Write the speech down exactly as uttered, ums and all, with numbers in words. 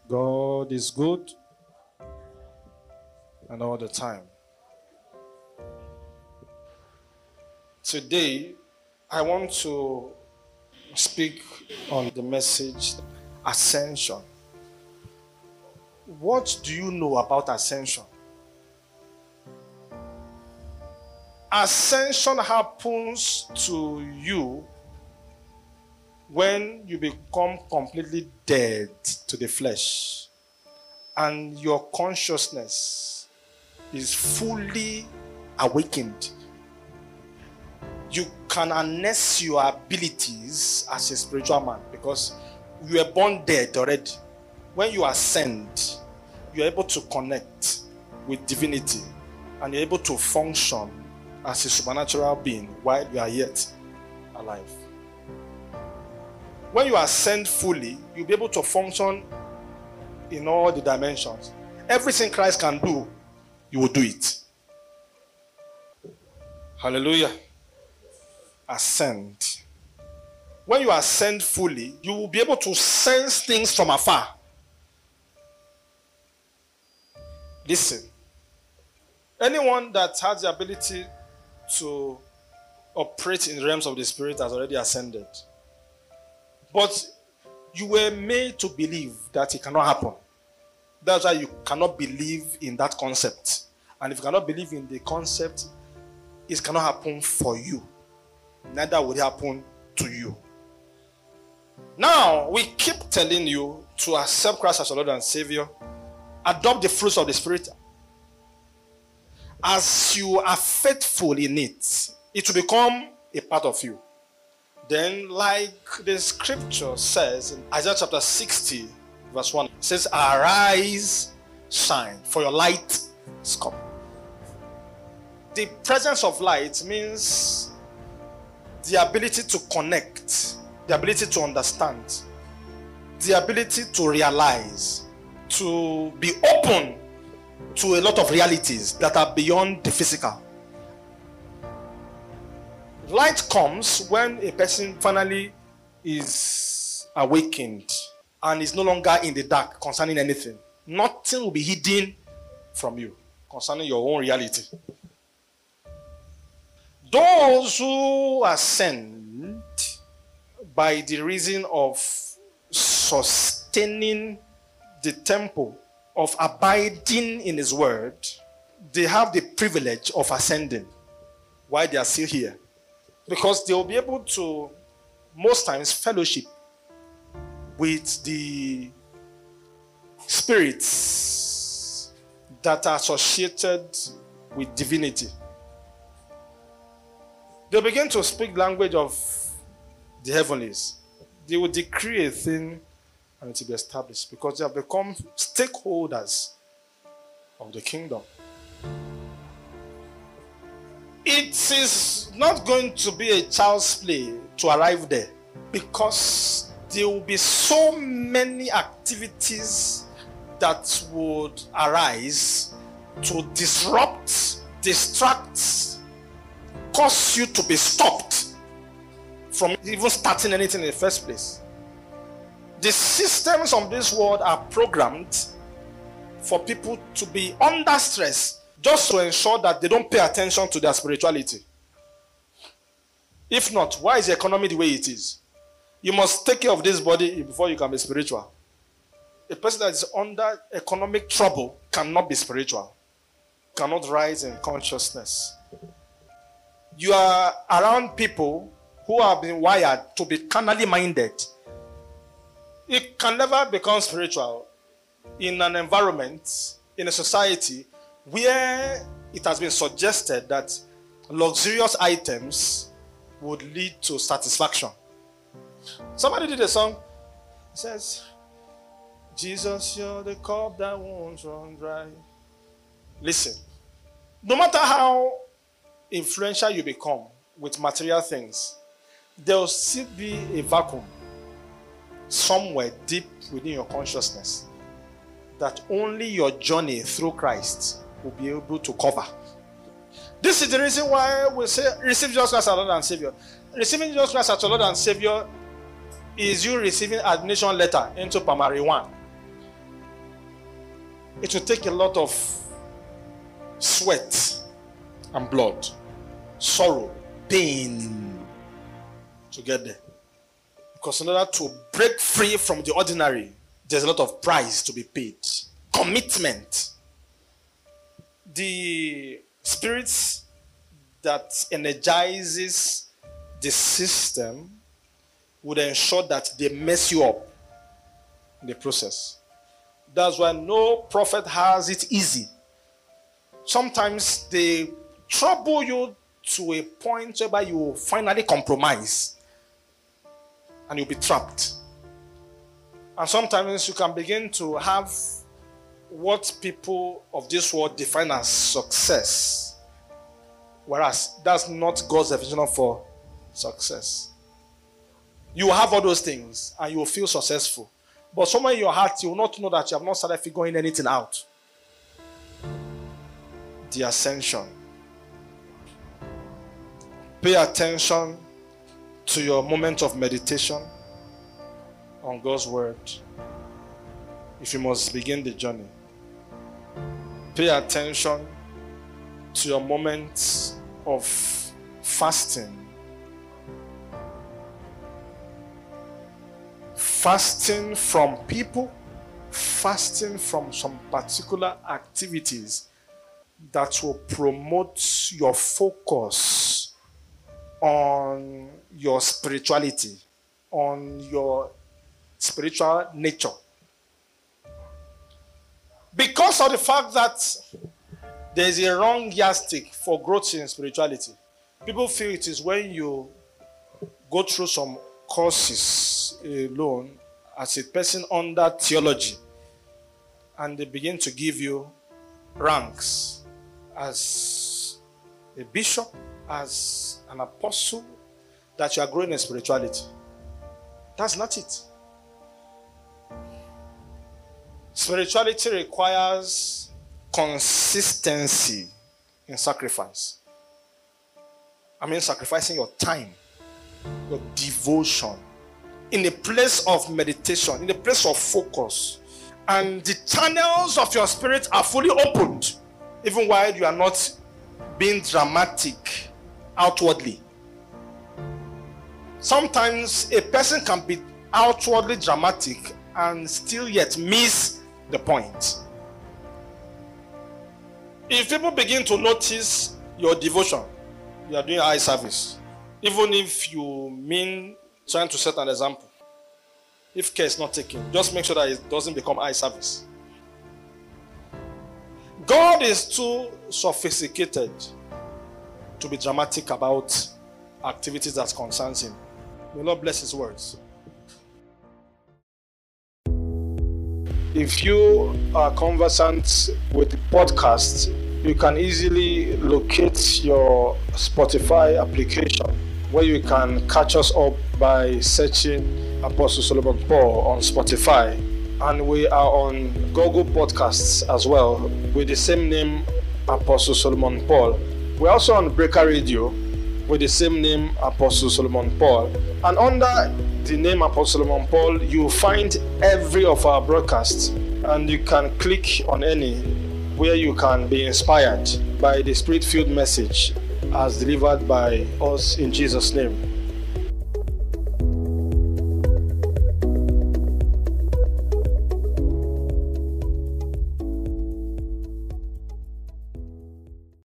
God is good and all the time. Today, I want to speak on the message Ascension. What do you know about ascension? Ascension happens to you when you become completely dead to the flesh and your consciousness is fully awakened. You can harness your abilities as a spiritual man because you were born dead already. When you ascend, you're able to connect with divinity and you're able to function as a supernatural being while you are yet alive. When you ascend fully, you'll be able to function in all the dimensions. Everything Christ can do, you will do it. Hallelujah. Ascend. When you ascend fully, you will be able to sense things from afar. Listen. Anyone that has the ability to operate in the realms of the spirit has already ascended. But you were made to believe that it cannot happen. That's why you cannot believe in that concept. And if you cannot believe in the concept, it cannot happen for you. Neither will it happen to you. Now, we keep telling you to accept Christ as your Lord and Savior. Adopt the fruits of the Spirit. As you are faithful in it, it will become a part of you. Then, like the scripture says in Isaiah chapter sixty, verse one, it says, arise, shine, for your light is come. The presence of light means the ability to connect, the ability to understand, the ability to realize, to be open to a lot of realities that are beyond the physical. Light comes when a person finally is awakened and is no longer in the dark concerning anything. Nothing will be hidden from you concerning your own reality. Those who ascend by the reason of sustaining the temple, of abiding in His word, they have the privilege of ascending while they are still here. Because they will be able to, most times, fellowship with the spirits that are associated with divinity. They begin to speak language of the heavenlies. They will decree a thing and it will be established because they have become stakeholders of the kingdom. It is not going to be a child's play to arrive there because there will be so many activities that would arise to disrupt, distract, cause you to be stopped from even starting anything in the first place. The systems of this world are programmed for people to be under stress just to ensure that they don't pay attention to their spirituality. If not, why is the economy the way it is? You must take care of this body before you can be spiritual. A person that is under economic trouble cannot be spiritual, cannot rise in consciousness. You are around people who have been wired to be carnally minded. You can never become spiritual in an environment, in a society where it has been suggested that luxurious items would lead to satisfaction. Somebody did a song. It says, Jesus, you're the cup that won't run dry. Listen, no matter how influential you become with material things, there will still be a vacuum somewhere deep within your consciousness that only your journey through Christ will be able to cover. This is the reason why we say receive Jesus Christ as Lord and Savior. Receiving Jesus Christ as your Lord and Savior is you receiving admission letter into primary one. It will take a lot of sweat and blood, sorrow, pain to get there. Because in order to break free from the ordinary, there's a lot of price to be paid. Commitment. The spirits that energizes the system would ensure that they mess you up in the process. That's why no prophet has it easy. Sometimes they trouble you to a point whereby you will finally compromise and you'll be trapped. And sometimes you can begin to have what people of this world define as success, whereas that's not God's definition for success. You will have all those things and you will feel successful. But somewhere in your heart, you will not know that you have not started figuring anything out. The ascension. Pay attention to your moment of meditation on God's word if you must begin the journey. Pay attention to your moments of fasting. Fasting from people, fasting from some particular activities that will promote your focus on your spirituality, on your spiritual nature. Because of the fact that there is a wrong yardstick for growth in spirituality, people feel it is when you go through some courses alone as a person under theology and they begin to give you ranks as a bishop, as an apostle, that you are growing in spirituality. That's not it. Spirituality requires consistency in sacrifice. I mean, sacrificing your time, your devotion, in a place of meditation, in a place of focus. And the channels of your spirit are fully opened, even while you are not being dramatic outwardly. Sometimes a person can be outwardly dramatic and still yet miss the point. If people begin to notice your devotion, you are doing eye service. Even if you mean trying to set an example, if care is not taken, just make sure that it doesn't become eye service. God is too sophisticated to be dramatic about activities that concerns him. May Lord bless his words. If you are conversant with the podcast, you can easily locate your Spotify application where you can catch us up by searching Apostle Solomon Paul on Spotify. And we are on Google Podcasts as well with the same name, Apostle Solomon Paul. We're also on Breaker Radio with the same name, Apostle Solomon Paul. And under the name Apostle Solomon Paul, you find every of our broadcasts, and you can click on any where you can be inspired by the Spirit-filled message as delivered by us in Jesus' name.